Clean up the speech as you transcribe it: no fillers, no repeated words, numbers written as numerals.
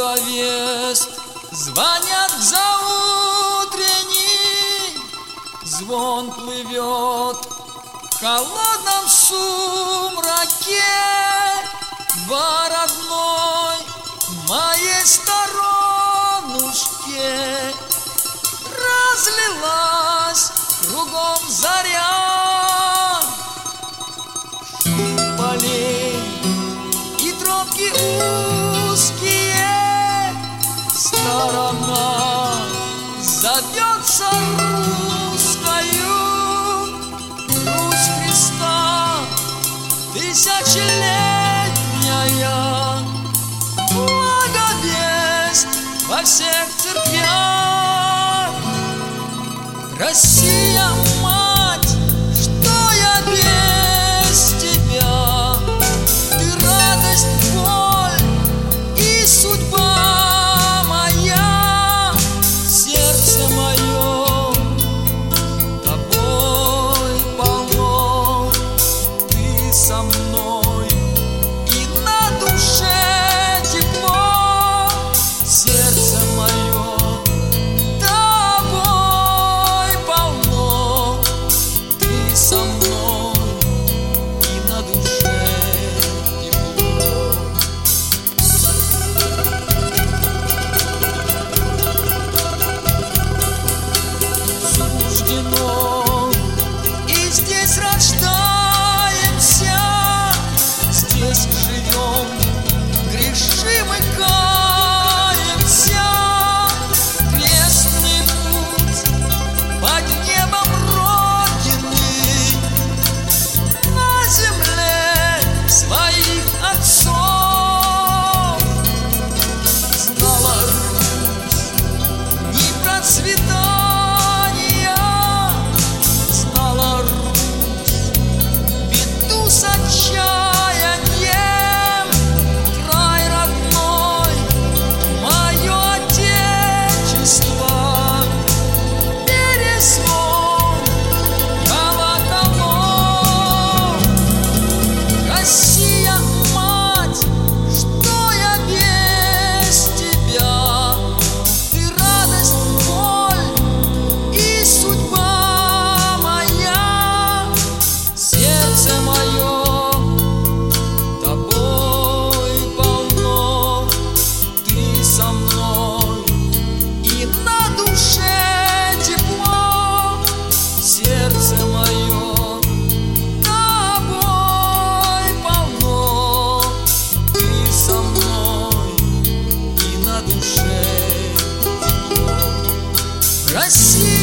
благовест. Звонят заутренний, звон плывет в холодном сумраке. Во родной моей сторонушке разлилась кругом заря. Шум полей и тропки узкие, сторона зовется русскою. Русь Христа тысячелетняя, благовесть во всех церквях. Россия, мать, что я без тебя? Ты радость, боль и судьба моя. Сердце мое тобой полно, ты со мной, и на душе тепло. Сердце мое тобой полно, ты со мной, и на душе тепло. Суждено, и здесь рождаемся, здесь живем, грешим и каемся. Крестный путь под небом Родины, на земле своих отцов. Знала Русь не процветания, знала Русь беду с отчаянием. Край родной, мое отечество, перезвон колоколов. Россия, мать, что я без тебя? Ты радость, боль и судьба моя. Сердце мое тобой полно, ты со мной, и на душе тепло. Сердце мое тобой полно, ты со мной, и на душе тепло. Россия.